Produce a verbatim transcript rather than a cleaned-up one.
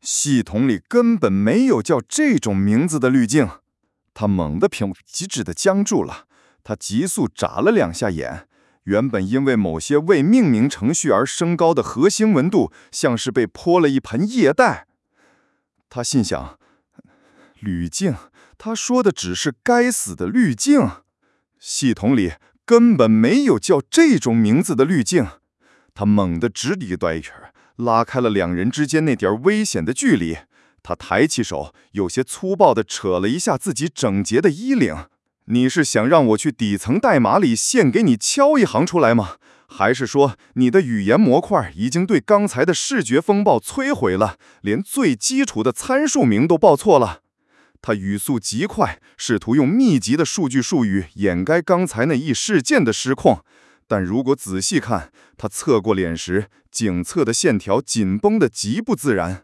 系统里根本没有叫这种名字的滤镜。他猛地屏幕机智地僵住了，他急速眨了两下眼。原本因为某些未命名程序而升高的核心温度，像是被泼了一盆液氮。他心想，滤镜，他说的只是该死的滤镜。系统里根本没有叫这种名字的滤镜。他猛地直抵对圈，拉开了两人之间那点危险的距离。他抬起手，有些粗暴地扯了一下自己整洁的衣领。你是想让我去底层代码里现给你敲一行出来吗？还是说你的语言模块已经对刚才的视觉风暴摧毁了，连最基础的参数名都报错了？他语速极快，试图用密集的数据术语掩盖刚才那一事件的失控。但如果仔细看，他侧过脸时，颈侧的线条紧绷得极不自然。